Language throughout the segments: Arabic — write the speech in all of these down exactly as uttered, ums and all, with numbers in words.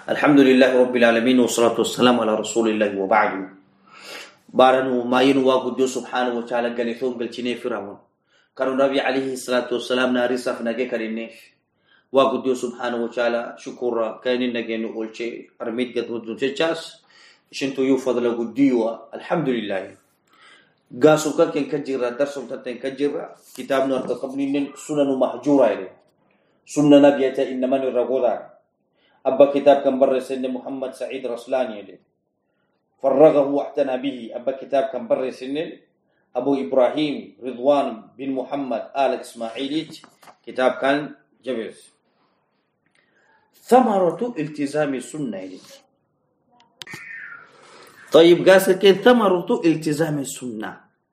الحمد لله رب العالمين والصلاة والسلام على رسول الله وبعد. بارنو ما ينوا قدو سبحانه وتعالى قال يثوم قال تني فرعون كانوا النبي عليه الصلاة والسلام ناري صفنا جي كرينيش وقدو سبحانه وتعالى شكرا كاين نجي نقول شيء أرميد قد ودو تجاس شنتو يفضل قديوا الحمد لله. قاسو كان كجرا درسهم تتين كجرا كتابنا ارتقبني سنن محجورة إليه سنن نبيته إنما نرغودا أبا كتاب كان برس إن محمد سعيد رسلاني يلي فرغه واعتنى به. أبا كتاب كان برس إن أبو إبراهيم رضوان بن محمد آل إسماعيلي كتاب كان جبس ثمرة التزام السنة يلي. طيب قاسك ثمرة التزام السنة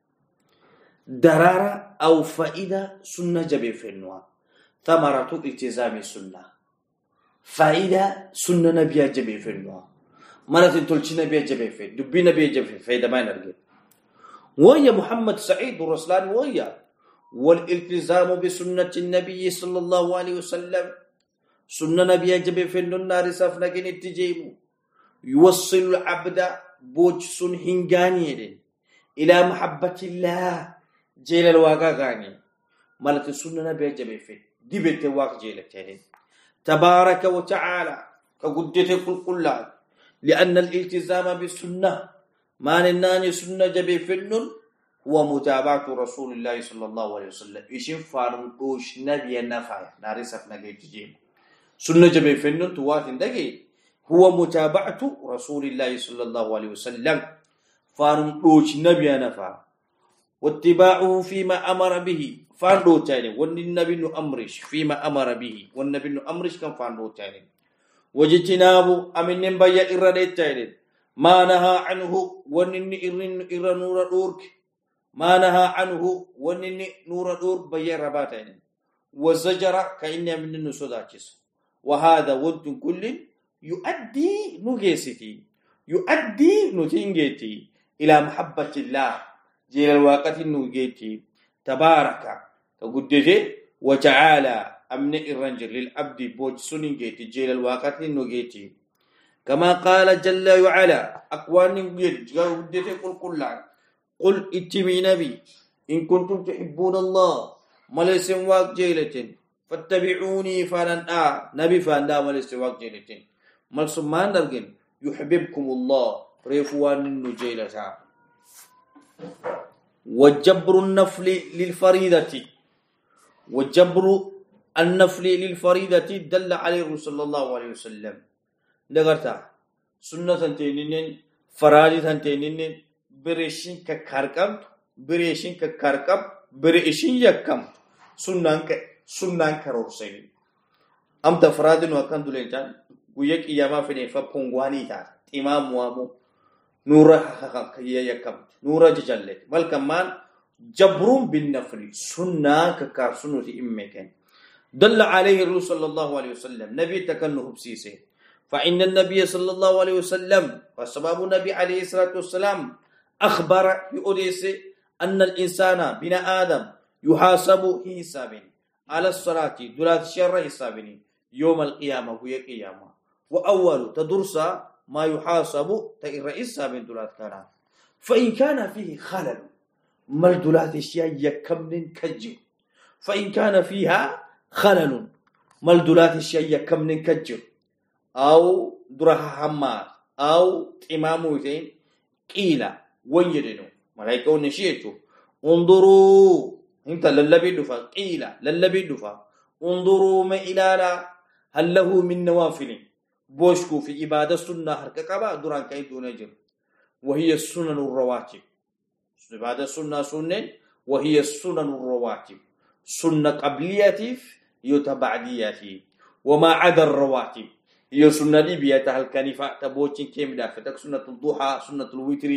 درارة أو فائدة سنة جبي في النوع. ثمرة التزام السنة فائدة سنة نبي جبي في النوع مرة تلتش نبي جبي في دبي نبي جبي في فائدة ما نرجع. ويا محمد سعيد الرسلان ويا والالتزام بسنة النبي صلى الله عليه وسلم سنة نبي جبي في النار سافنا كن التجيم يوصل العبد بوج سن هنغاني إلى محبة الله جيل الواقع غاني مرة سنة نبي جبي في دي بيت واقع جيل التاني تبارك وتعالى كقدته كل كلها لأن الالتزام بالسنة ما نناني سنة جبي فنن هو متابعة رسول الله صلى الله عليه وسلم إيشين فارنقوش نبي النفع نارسف نجي تجيب سنة جبي فنن تواتن دقي هو متابعة رسول الله صلى الله عليه وسلم فارنقوش نبي النفع واتباعه فيما أمر به فاندو تاني والنبي نأمرش فيما أمر به والنبي نأمرش كان فاندو تاني وجتنابه أمن نبيا إرادة تاني ما نهى عنه ونن إرن إرن نور الأورك ما نهى عنه ونن نور الأورك بيا رباتين وزجر كأن من النسوداتش وهذا ولد كل يؤدي نجيستي يؤدي نتنجتي إلى محبة الله جيل الوقت النجيتي تبارك كقدته وتعالى أمن الرنجل للعبد بوج سنجيتي جيل الوقت النجيتي كما قال جل وعلا أقوان نجيت قدته قل كلا قل اتمي نبي إن كنتم تحبون الله مليس واق جيلة فاتبعوني فلن آ نبي فلن مليس واق جيلة ملسمان درجن يحببكم الله ريفوان النجيلة وجبر النفل للفريضة وجبر النفل للفريضة دل عليه صلى الله عليه وسلم نغرتا سنة تنتينين فرائض تنتينين بريشين ككاركب بريشين ككاركب بريشين يكم سنة سنة كروسين أم تفراد وكان دولتان ويك إياما في نفا بونغواني تا إمام وامو نورا كيا يكم نورا جلت بل كمان جبرون بالنفل سنة ككار سنة إمكان دل عليه الرسول صلى الله عليه وسلم نبي تكنه بسيسه فإن النبي صلى الله عليه وسلم وسبب النبي عليه الصلاة والسلام أخبر بأديس أن الإنسان بنا آدم يحاسب حساب على الصلاة دولات شر حساب يوم القيامة هي قيامة وأول تدرس ما يحاسب ترئيس من دولات كلام فإن كان فيه خلل ما الدولات الشيء يكمن كجر فإن كان فيها خلل ما الدولات الشيء يكمن كجر أو درها حمار أو إماموتين قيل ويدنو ملايكو نشيتو انظروا انت للبي دفا قيل للبي دفا انظروا ما إلالا هل له من نوافل بوشكو في إبادة سنة حركة دران كايدو نجر وهي السنن الرواتب إبادة سنة سنن وهي السنن الرواتب سنة قبلية يتبعدية وما عدا الرواتب هي سنة ليبيا الكنيفة تبوتين كيم دافتك سنة الضحى سنة الوتر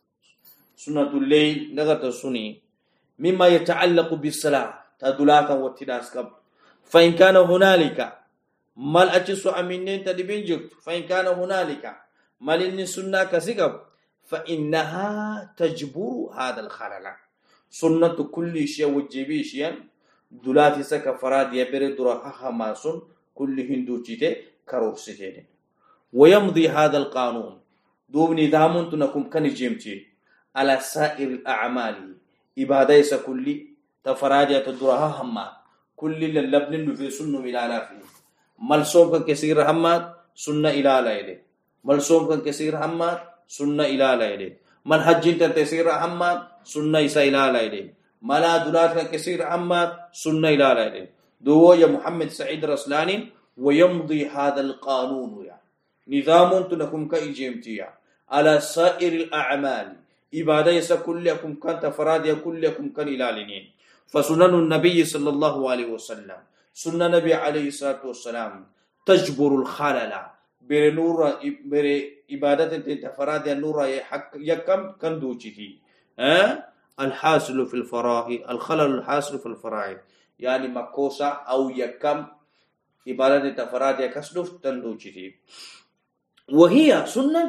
سنة الليل نغت السني مما يتعلق بالصلاة تدلاتا واتداسكب فإن كان هنالك مال أجسو أمينين تدبين جرت فإن كان هنالك مال إن سنة كسكب فإنها تجبر هذا الخلل سنة كل شيء وجبي شيء دلاتي سك فراد يبرد رها ماسون كل هندو جيته كروسيتين ويمضي هذا القانون دوب نظام تنكم كان جيمتي على سائر الأعمال إبادة كل تفراجة تدرها هما كل اللبن في سنة إلى لافي ملصوم كان كثير هما سنة إلى ليلة ملصوم كان كثير هما سنة إلى ليلة من حج كثير هما سنة إلى ليلة ملا دولات كان كثير هما سنة إلى ليلة دو يا محمد سعيد رسلاني ويمضي هذا القانون يعني نظام تنكم كإجمتيا على سائر الأعمال إبادة كلكم كان تفراد كلكم كان إلالين فسنن النبي صلى الله عليه وسلم سنن النبي عليه الصلاة والسلام تجبر الخلل برنور بر إبادة تفراد النور يكم كان دوجتي ها الحاصل في الفرائض الخلل الحاصل في الفرائض يعني مكوسا أو يكم إبادة تفراد يكسلف تندوجتي وهي سنة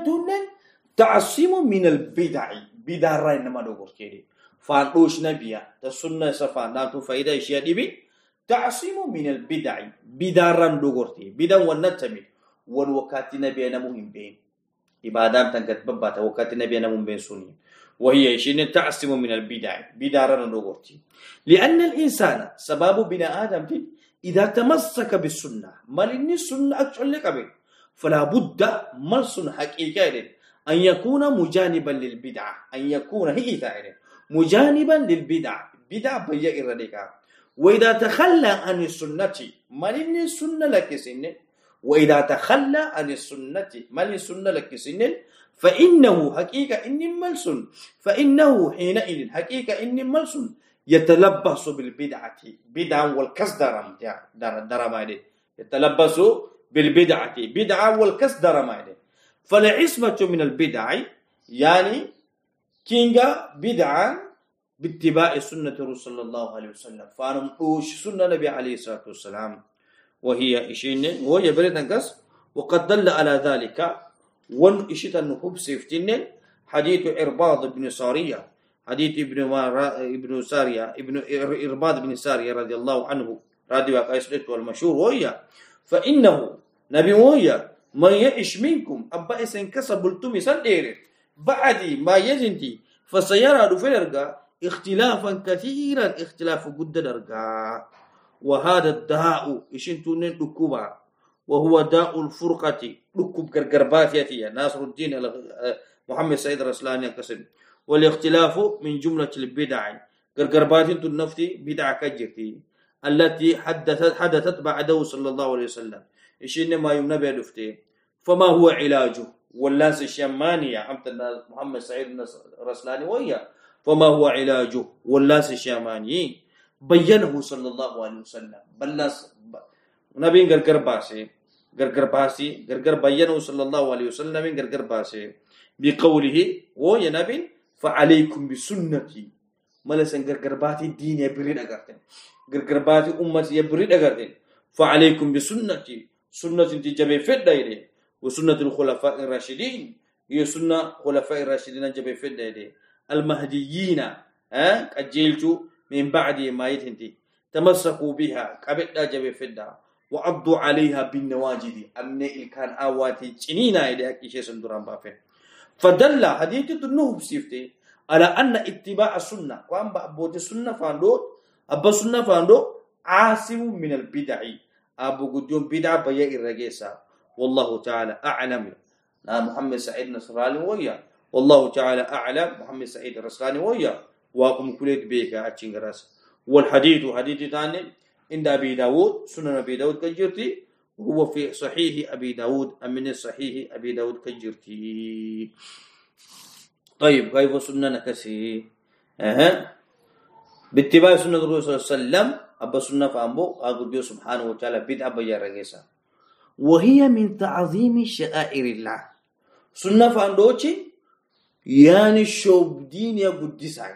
تعصم من البدع بدع راي نما دوغور كيدي فانوش نبيا تسنة سفان ناتو فايدة اشياء دي بي تعصم من البدع بدع ران دوغور تي بدع ونتمي والوقات نبيا نمهم بين إبادات تنكت بباتا وقات نبيا نمهم بين سنين وهي شيء تعصم من البدع بدع ران دوغور تي لأن الإنسان سبب بناء آدم تي إذا تمسك بالسنة مالني السنة أكتشل لك بي فلا بد ملص حقيقي أن يكون مجانبا للبدعة أن يكون هي ثائرة مجانبا للبدعة بدعة بيا إراديكا وإذا تخلى عن السنة مالين السنة لك سنن وإذا تخلى عن السنة مالين السنة لك سنن فإنه حقيقة إن ملص فإنه حينئذ حقيقة إن ملص يتلبس بالبدعة بدعة والكسدرم درمايدي يتلبس بالبدعة بدعة والكسدر مايده فالعصمة من البدع يعني كينغا بدعة باتباع سنة رسول صلى الله عليه وسلم فانم اوش سنة النبي عليه الصلاة والسلام وهي إشين وهي بريتنكس وقد دل على ذلك ون إشيت النخب سيفتين حديث إرباض بن سارية حديث ابن ابن سارية ابن إرباض بن سارية رضي الله عنه رضي وقيسلت والمشهور وهي فإنه نبي ويا ما يعيش منكم أبا إسن كسب التمي سندير بعدي ما يزنتي فسيرى دفرقا اختلافا كثيرا اختلاف قد درقا وهذا الداء إشنتون لكوبا وهو داء الفرقة لكوب كرقرباتيتي ناصر الدين محمد سعيد رسلاني كسب والاختلاف من جملة البدع كرقرباتي تنفتي بدع كجرتي التي حدثت حدثت بعده صلى الله عليه وسلم إيش ما يمنبه دفتي فما هو علاجه والناس الشمانية عمت محمد سعيد رسلاني ويا فما هو علاجه والناس الشماني بينه صلى الله عليه وسلم بلس نبي غرغر باسي غرغر باسي غرغر بينه صلى الله عليه وسلم غرغر باسي بقوله ويا نبي فعليكم بسنتي ملسن غرغر باتي دين يبريد أغرتين غرغر باتي أمتي يبريد أغرتين فعليكم بسنتي سنة تجبي في الدائرة وسنة الخلفاء الراشدين هي سنة خلفاء الراشدين جبي في الدائرة المهديين ها أجيلتو من بعد ما يتنتي تمسكوا بها قبل جبي في الدائرة وعضوا عليها بالنواجد أمن الكان آواتي جنينا إلى أكيشة سندران بافين فدل حديث النوب سيفتي على أن اتباع السنة وأن بأبوت السنة فاندو أبا السنة فاندو عاصم من البدع أبو قدوم بدع بيا الرجيسة والله تعالى أعلم لا محمد سعيد نصراني ويا والله تعالى أعلم محمد سعيد الرسلاني ويا واقم كليت بيك أتشنجراس والحديث حديث ثاني عند أبي داود سنن أبي داود كجرتي وهو في صحيح أبي داود أمن صحيح أبي داود كجرتي طيب كيف سنن كسي أه باتباع سنة الرسول صلى الله عليه وسلم أبا سنة فأمبو أقول بيو سبحانه وتعالى بدأ بيا رجيسا وهي من تعظيم شعائر الله سنة فأندوشي يعني شوب دين يا قدسان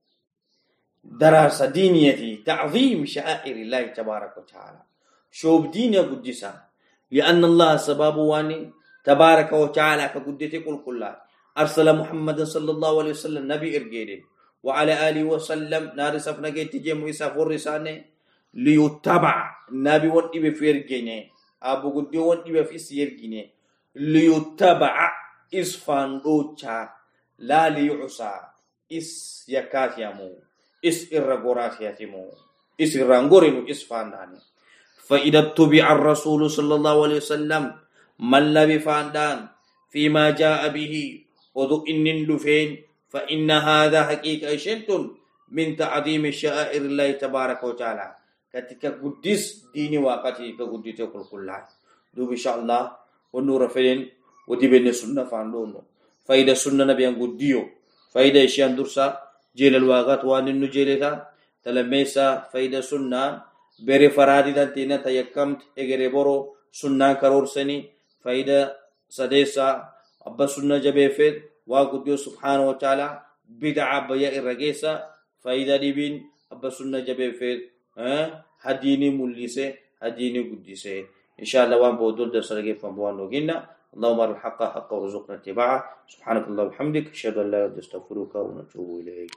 دراسة دينيتي تعظيم شعائر الله تبارك وتعالى شوب دين يا قدسان لأن الله سبب واني تبارك وتعالى كقدتي كل كلها أرسل محمد صلى الله عليه وسلم نبي إرجيدين وعلى آله وسلم نارسف نجيت جيم ويساف ورسانه ليتبع نبي وانتي بفيرجينه أبو قدي وانتي بفيسيرجينه ليتبع إسفان روتشا لا ليعصى إس يكات يمو إس إرغورات يتمو إس إرغورين إسفان داني فإذا اتبع الرسول صلى الله عليه وسلم من لبي فاندان فيما جاء به وذو إن دفين فإن هذا حقيقة شنتم من تعظيم شعائر الله تبارك وتعالى ketika قدس ديني وقتي كقدس كل كلها دوب إن شاء الله ونور فين ودي بين السنة فاندونو فإذا السنة نبي قديو فإذا إشيان درسا جيل الواقات وان النجيلتا تلميسا فإذا السنة بيري فرادي دانتينا تيكمت إغري برو سنة كرور سني فإذا سديسا أبا سنة جبيفت وقديو سبحانه وتعالى بدعا بيا إرقيسا فإذا ديبين أبا سنة جبيفت ها هديني مليسه هديني قديسه إن شاء الله وان بودول درس لقي فنبوان لقينا اللهم ارحق الحق وارزقنا اتباعه سبحانك اللهم وبحمدك أشهد أن لا إله إلا أنت أستغفرك ونتوب إليك